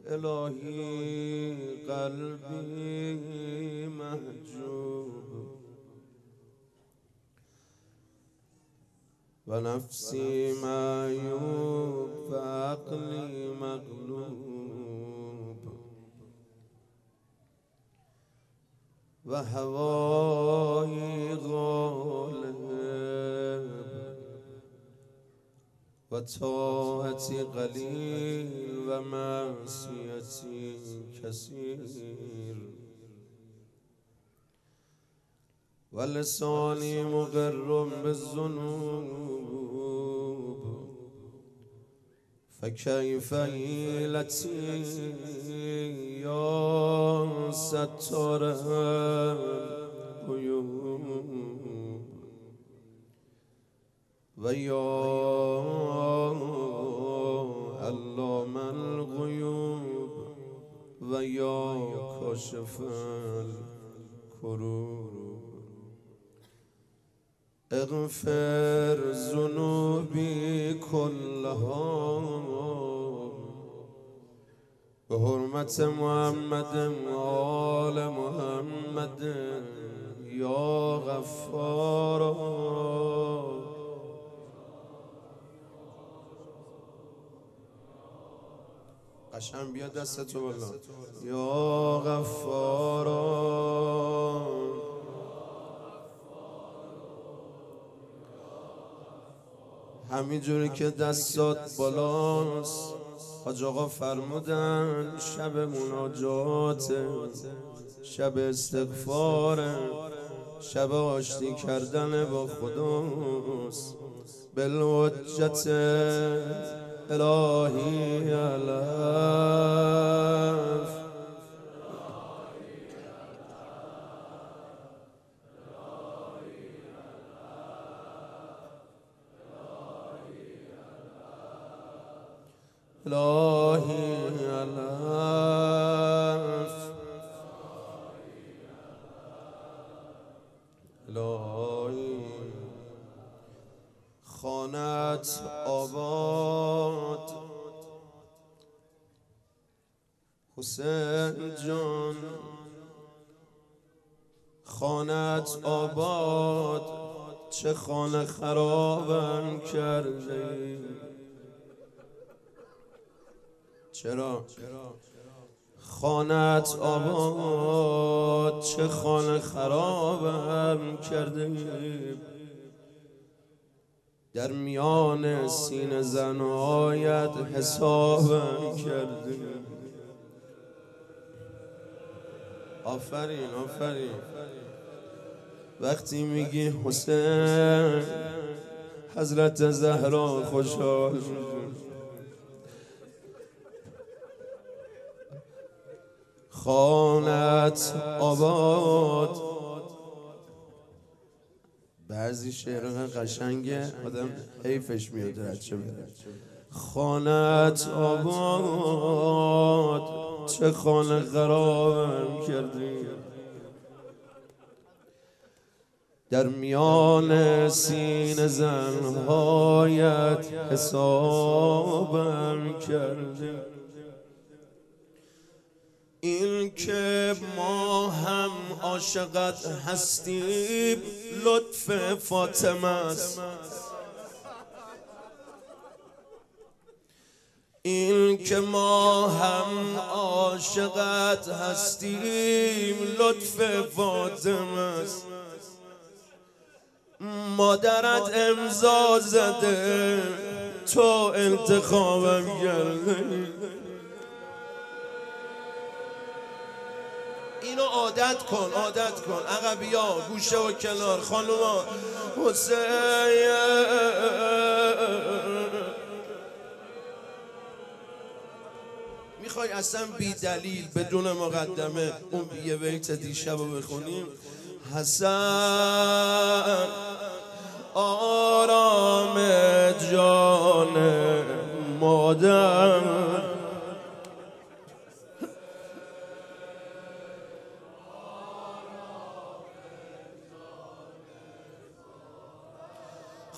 الهی قلبی محجوب و نفسی معیوب و عقلی مغلوب و هوایی غالب و طاعتی قلیل و معصیتی کثیر و لسانی مقر بالذنوب فکیف حیلتی یا ستار العیوب و یا علام الغیوب و یا کاشف الکروب اغفر ذنوبی کلها به حرمت محمد آل محمد یا غفار قشنگ بیا دستتو بالا یا غفار همینجوری که دستات بالاست حاج آقا فرمودن شب مناجات، شب استغفار، شب آشتی کردن با خداست. بالحجت الهی علف الهی علف الهی خانت آباد حسین جان، خانت آباد چه خانه خرابم کرده. چرا؟ خانت آباد چه خانه خرابم کرده، در میان سینه زنهایت حسابم کرده. آفرین آفرین. وقتی میگی حسین حضرت زهرا خوشحال، خانت آباد. بعضی شعرها قشنگه آدم حیفش میاد رد چه بره. خانت آباد چه خانه خرابم کردی، در میان سینه زنهایت حسابم کردی. این که ما هم عاشقت هستیم لطف فاطمه است، این که ما هم عاشقت هستیم لطف فاطمه است. مادرت امضا زده تو انتخابم کرده. اینو عادت کن عادت کن. عقبیا گوشه و کنار خانوما. حسین میخوای اصلا بی دلیل بدون مقدمه اون یه بیت دیشب رو بخونیم؟ حسن آرام جان مادر،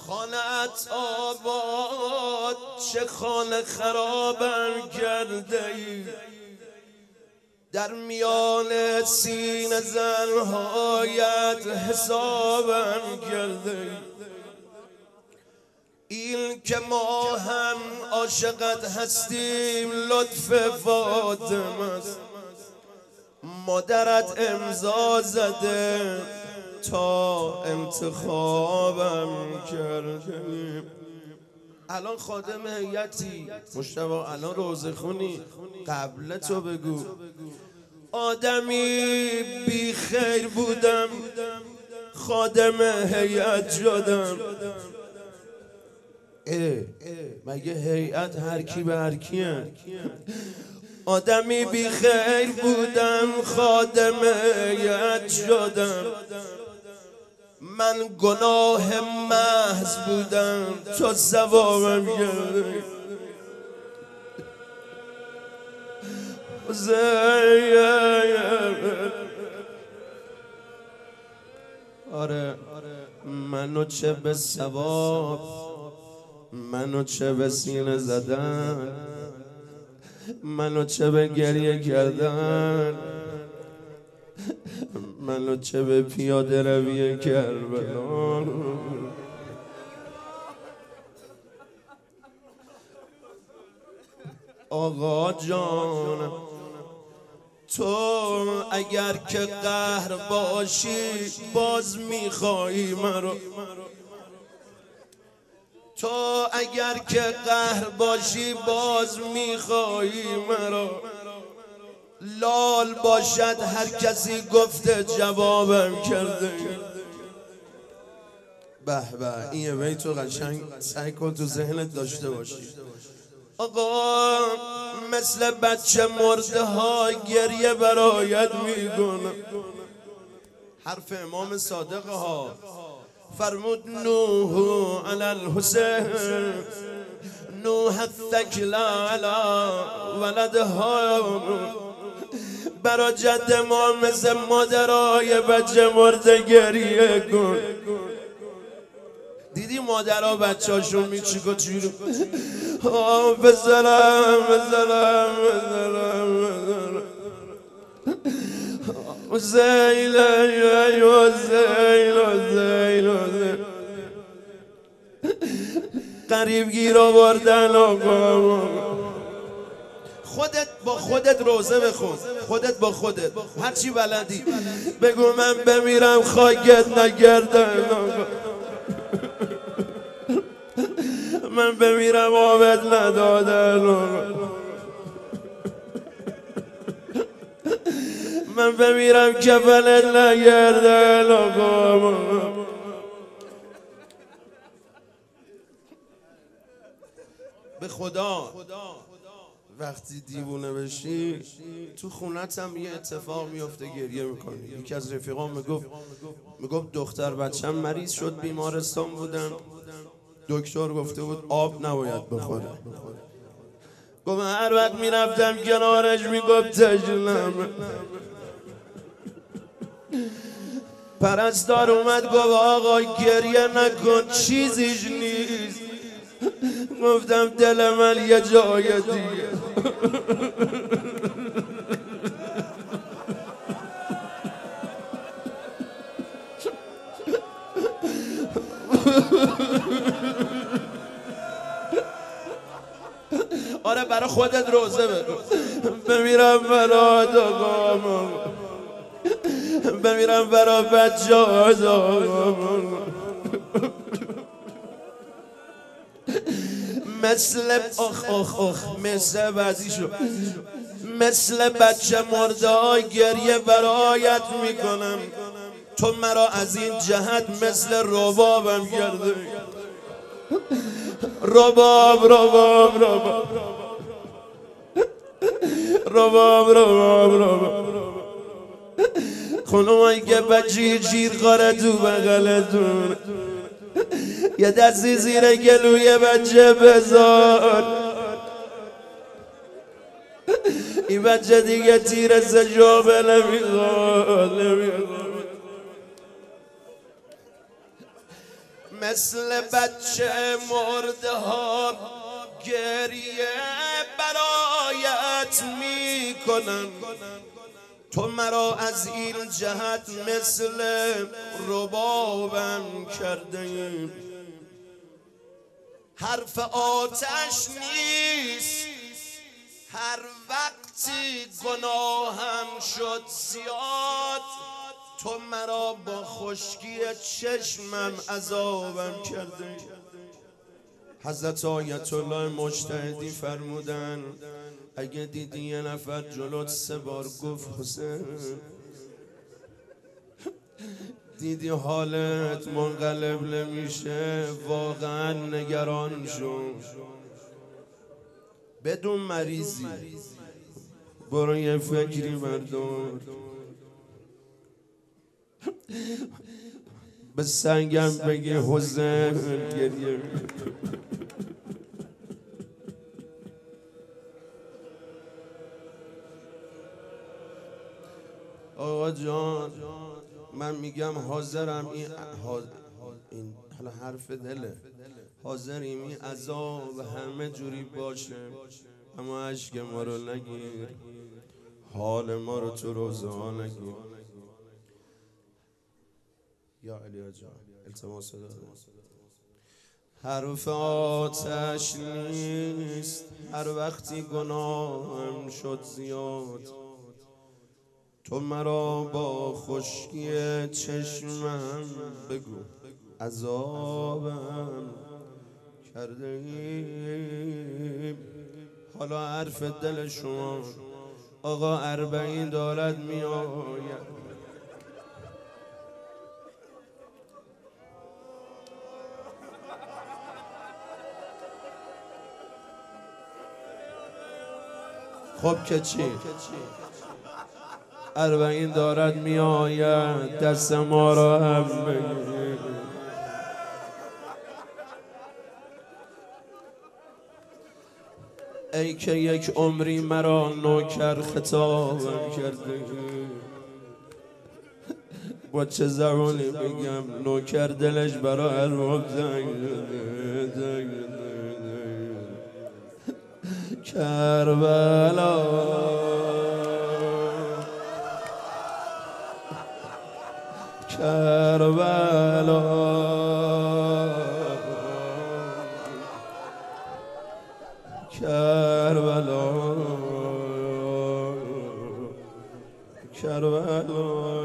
خانه‌ات آباد چه خانه خرابم کرده ای، در میان سینه زنهایت حسابم کرده ای. این که ما هم عاشقت هستیم لطف فاطمه است، مادرت امضا زده تا انتخابم کرده. الان خادم هیئتی مجتبی، الان روزه خونی، قبل تو بگو. آدمی بی خیر بودم خادم هیئت شدم. مگه هیئت هر کی به هر کیه؟ آدمی بی خیر بودم خادم هیئت شدم. من گناه محض بودم تو ثوابم کردی. آره منو چه به ثواب، منو چه به سینه زدن، منو چه به گریه کردن، منو چه به پیاده روی کربلا. آقا جان تو اگر که قهر باشی باز میخوایی مرا، تو اگر که قهر باشی باز میخوایی مرا. لال باشد هر کسی گفته جوابم کرده. به به این بیت تو قشنگ سعی کن تو ذهنت داشته باشی. آقا مثل بچه مرده ها گریه برایت میکنم. حرف امام صادق ها فرمود نوح علی الحسین، نوح الثکل علی ولدها. برا جد ما مثل مادرای بچه مرده گریه کن. دیدی مادرها بچه هاشون میچیکو چیرو بزنم بزنم بزنم زیل زیل قریب گیر آوردن. آقا خودت با خودت روزه بخون، خودت با خودت هرچی بلدی بگو من بمیرم خاکت نگردن. من بمیرم آبت ندادن. من بمیرم کفنت نگردن. آقا به خدا وقتی دیوونه بشی تو خونت هم یه اتفاق میفته گریه میکنی. یکی از رفیقام میگفت دختر بچم مریض شد بیمارستان بودم، دکتر گفته بود آب نباید بخوره. گفت هر وقت میرفتم کنارش میگفت تشنمه. پرستار اومد گفت آقا گریه نکن چیزیش نیست. گفتم دل من یه جای دیگه. آره برای خودت روزه بگو. بمیرم برات آقا، بمیرم برای بچه آقا. مثل مثل بعضی شو مثل بچه مرده گریه برایت میکنم. تو مرا از این جهت مثل ربابم کرده. رباب رباب رباب رباب رباب رباب خانومایی که بچه جیر خاره تو بغلتون یه دستی زیر گلوی بچه بذار. این بچه دیگه تیر سجابه نمیخواد. مثل بچه مرده ها گریه برایت میکنم. تو مرا از این جهت مثل ربابم کرده. حرف آتش نیست هر وقتی گناهم شد زیاد. تو مرا با خشکی چشمم عذابم کرده. حضرت آیت الله مجتهدی فرمودن اگه دیدی یه نفر جلوت 3 بار گفت حسین، دیدی حالت منقلب نمیشه، واقعا نگران شو. بدون مریضی برو یه فکری بردار، به سنگم بگی حسین گریه. آقا جان من میگم حاضرم این حالا حرف دله، حاضریم این عذاب همه جوری باشه اما عشق ما رو نگیر، حال ما رو تو روزه ها نگیر. یا علی جان التماس داره. حرف آتش نیست هر وقتی گناهم شد زیاد. تو مرا با خشکی چشمم بگو عذابم کرده ایم. حالا حرف دل شما آقا 40 دارد می آید. خب که چی؟ 40 دارد می آید دست ما را هم بگیر. ای که یک عمری مرا نوکر خطابم کرده، با چه زبانی بگم نوکر دلش برا ارباب زنگ زده. کربلا کربلا کربلا کربلا.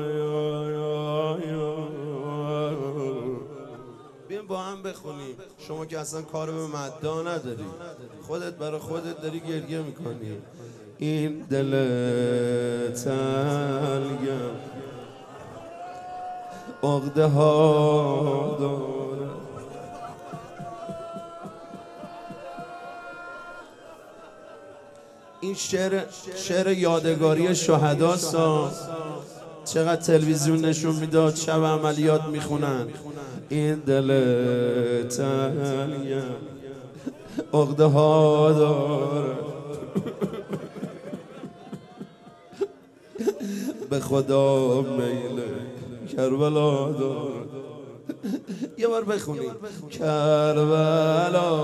بیایم با هم بخونیم. شما که اصلا کار به مدعا نداری، خودت برای خودت داری گریه میکنی. این دل تنگم عقده ها داره. این شعر یادگاری شهداست. چقدر تلویزیون نشون میداد شب عملیات میخونن. این دل تنگم عقده ها داره، به خدا میل کربلا داره. یه بار بخونیم کربلا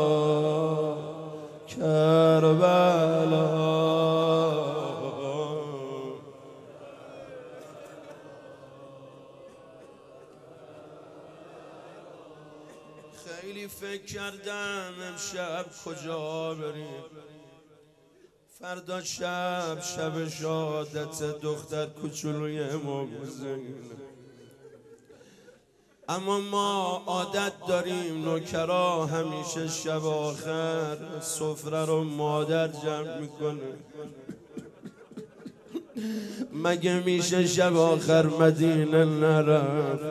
کربلا. خیلی فکر کردم امشب کجا بریم، فردا شب شهادت دختر کوچولوی ما بزنیم. اما ما عادت داریم نوکرا همیشه شب آخر سفره رو مادر جمع میکنه. مگه میشه شب آخر مدینه نرفت؟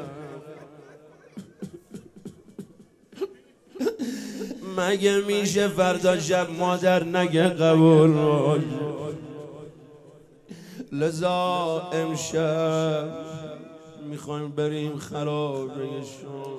مگه میشه فردا شب مادر نگه قبول باشه؟ لذا امشب میخوایم بریم خرابه شام.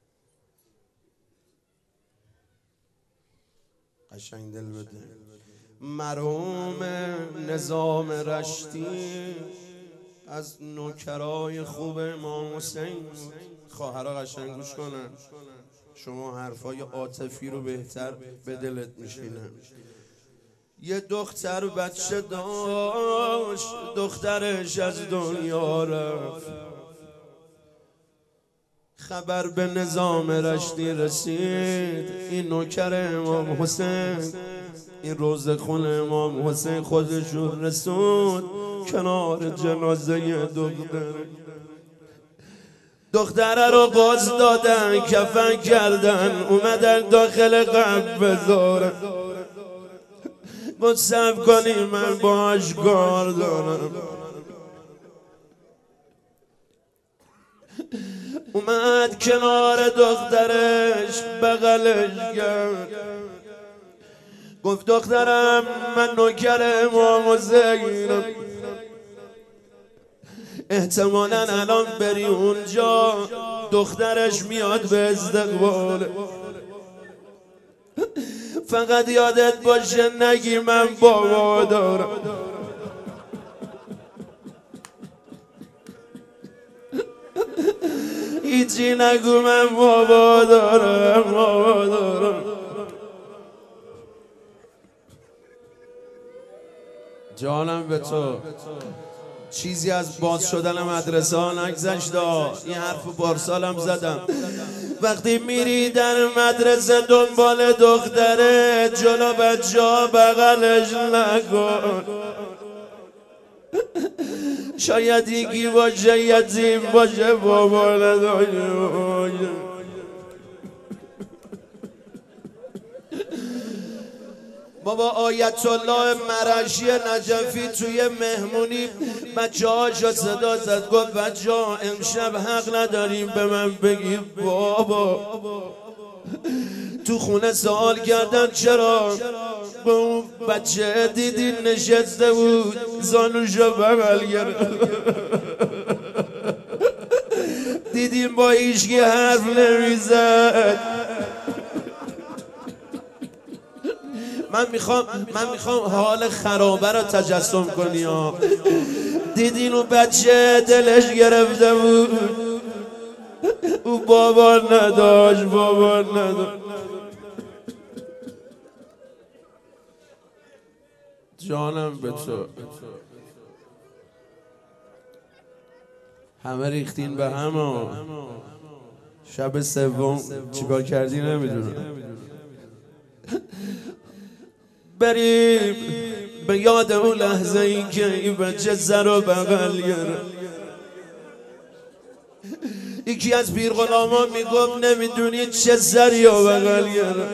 قشنگ دل بده. مرحوم نظام رشتی از نوکرای خوب امام حسین. خواهرها قشنگ گوش کنن، شما حرفای عاطفی رو بهتر به دلت میشینه. یه دختر بچه داشت، دخترش از دنیا رفت. خبر به نظام رشتی رسید، این نوکر امام حسین، این روزه خون امام حسین خودشون رسود کنار جنازه دختره رو باز دادن، کفن کردن، اومدن داخل قبر بذارن. مصف کنی من باش کار دارم. اومد کنار دخترش بغلش کرد، گفت دخترم من نوکر امام حسینم، احتمالاً الان بری اونجا دخترش میاد به استقبال، فقط یادت باشه نگی من بابا دارم. هیچی نگو من بابا دارم، بابا دارم. جانم به تو. چیزی از باز شدن مدرسه ها نگذشت. این حرف پارسالم زدم. وقتی میری در مدرسه دنبال دختره، جلو بچه ها بغلش نکن. شاید یکی باشه یتیم باشه بابا نداشته باشه. بابا آیت الله مرشی نجفی توی مهمونی بچه هاشو صدا زد، گفت بچه ها امشب حق نداریم به من بگی بابا. تو خونه سوال کردن چرا؟ با اون بچه دیدی نشسته بود زانوشو بغل گرفت، دیدیم با هیچکی حرف نمیزد. من میخوام حال خرابه رو تجسم کنی ها. دیدین اون بچه دلش گرفته بود، او بابا نداشت، بابا نداشت. جانم به تو. همه ریختین به هم. شب سوم چیکار کردی نمیدونم. بریم به یاد اون لحظه ای که این بچه سر و بغل گرفت. یکی از پیر غلاما میگفت نمیدونید چه سری و بغل گرفت.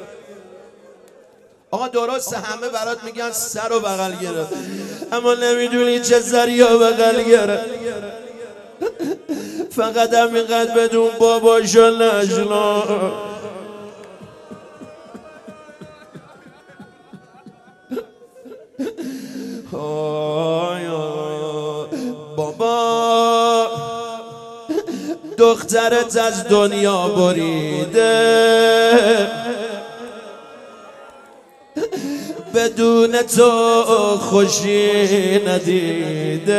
آقا درست همه برات میگن سر و بغل گرفت، اما نمیدونی چه سری و بغل گرفت. فقط همینقدر بدون باباشو نشنا. بابا دخترت از دنیا بریده، بدون تو خوشی ندیده.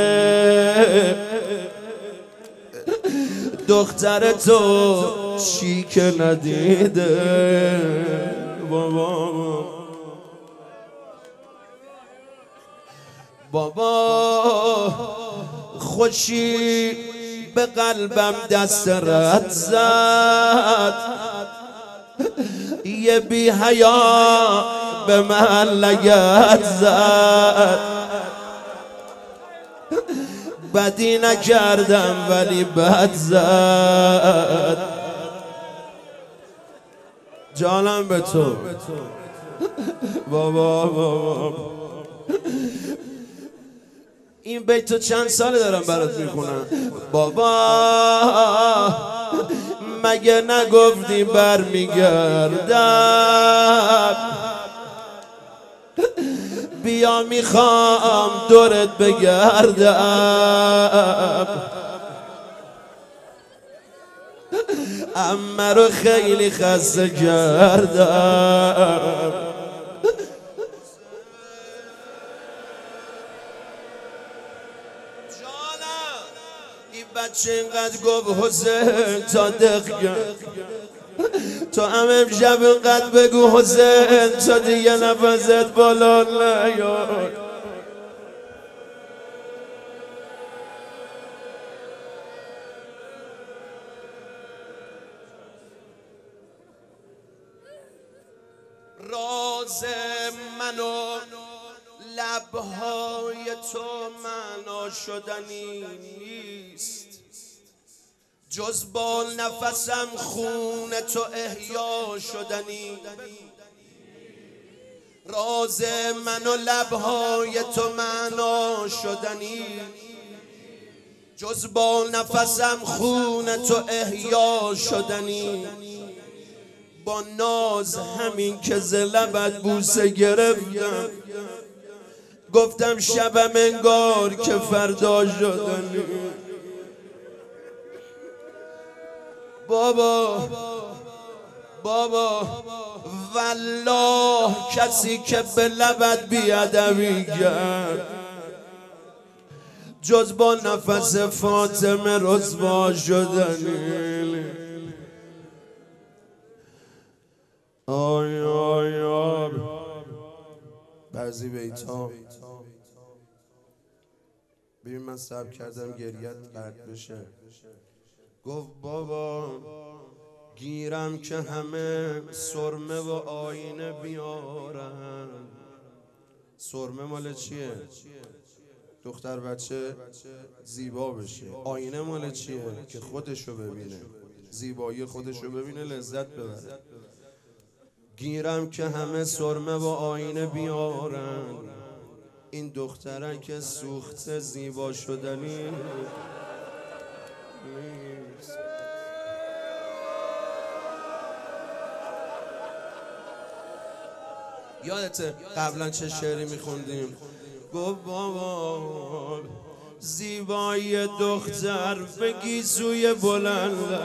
دختر تو چی که ندیده بابا. بابا خوشی به قلبم دست رد زد، یه بی حیا به من لگد زد. بدی نکردم ولی بد زد. جانم به تو بابا. این بیتو چند ساله دارم برات میخونم. بابا مگه نگفتی برمیگردم؟ بیا میخوام دورت بگردم. عمه رو خیلی خسته کردم. بچه اینقدر گفت حسین تا دقیقه تو هم امشب اینقدر بگو حسین تا دیگه نفست بالا نیاد. راز من و لبهای تو معنا شدنی نیست، جز با نفسم خون تو احیا شدنی. راز من و لبهای تو معنا شدنی، جز با نفسم خون تو احیا شدنی. با ناز همین که ز لبت بوسه گرفتم، گفتم شبم انگار که فردا شدنی. بابا والله کسی که به لبت بیادبی کرد، جز با نفس فاطمه رسوا شدنی. آی آی آی بعضی بیتا ببین من صبر کردم گریت قطع بشه. گفت بابا گیرم که همه سرمه و آینه بیارن. سرمه مال چیه؟ دختر بچه زیبا بشه. آینه مال چیه؟ که خودشو ببینه، زیبایی خودشو ببینه، لذت ببره. گیرم که همه سرمه و آینه بیارن، این دخترن که سوخته زیبا شدنی نیست. یادته قبلا چه شعری میخوندیم؟ گفت بابا زیبایی دختر به گیسوی بلند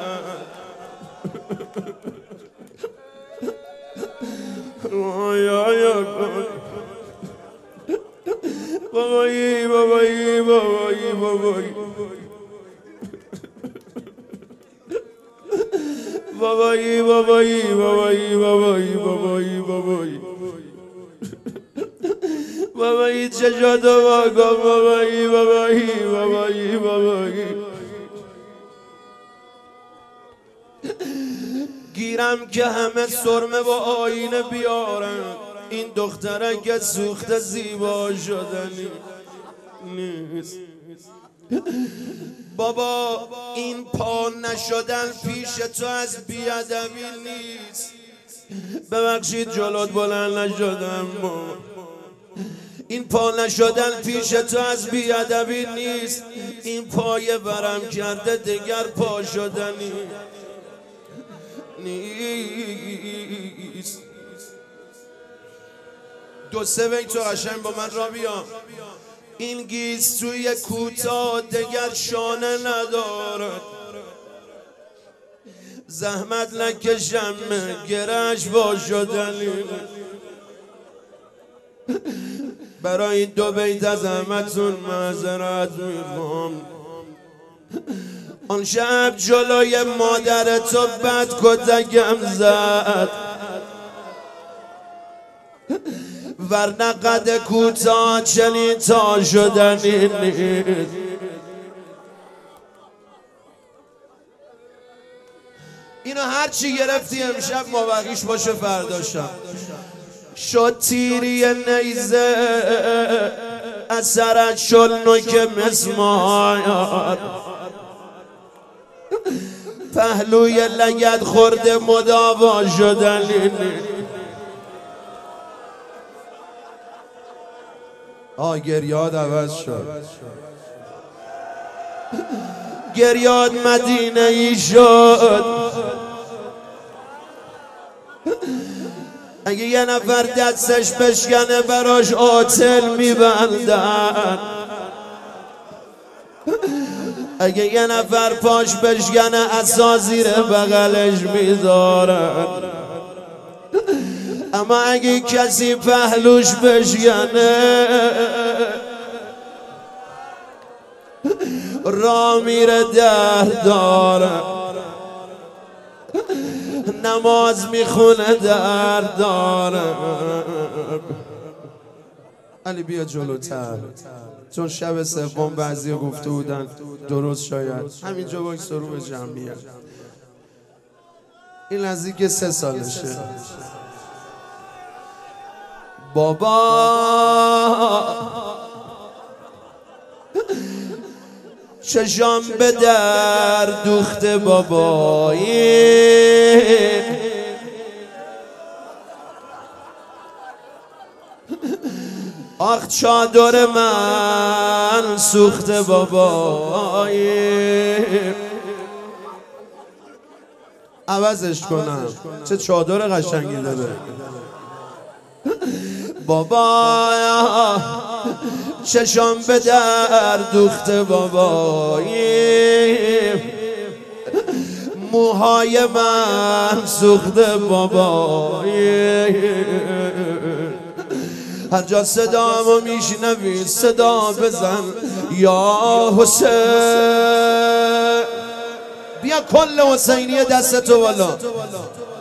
بابایی بابایی بابایی بابایی بابایی بابایی بابایی بابایی بابایی بابایی بابایی چشاتو واکن بابایی بابایی بابایی بابایی. گیرم که همه سرمه و آینه بیارن، این دختره که سوخته زیبا شدنی نیست. بابا این پا نشدن پیش تو از بیادبی نیست. ببخشید جلوت بلند نشدم، این پا نشدن پیش تو از بیادبی نیست. این پای برم کرده دیگر پا شدنی نیست. دو سه بیت تو قشنگ با من را بیا. این گیسوی کوتاه دگر شانه ندارد، زحمت نکشم گرش با شدنی. برای این دو بیت از همتون معذرت میخوام. آن شب جلوی مادر تو بد کتکم زد، ورنه قد کوتاه چنین تا شدنی نیست. اینو هرچی گرفتی امشب مابقیش باشه فرداشم. شد تیری نیزه اثرت شد نوک مسمار، پهلوی لگد خورده مداوا شدنی. گریاد عوض شد، گریاد مدینه ای شد. اگه یه نفر دستش بشکنه براش آتل میبندن، اگه یه نفر پاش بشکنه عصا زیر بغلش میذارن. اما اگه کسی پهلوش بشکنه را میره در داره، نماز میخونه در داره. علی بیا جلوتر، چون شب سوم بعضی گفته بودن درست شاید همینجا باید سرو به جمعیت. این نزدیک 3 سالشه. بابا چشام به در دوخته بابایی، آخ چادر من سوخته بابایی. عوضش کنم، چه چادر قشنگی داره. بابا چشام به در دوخته بابایی، موهای من سوخته بابایی. هر جا صدامو میشنوی صدا بزن یا حسین. بیا کل حسینی دستتو بالا.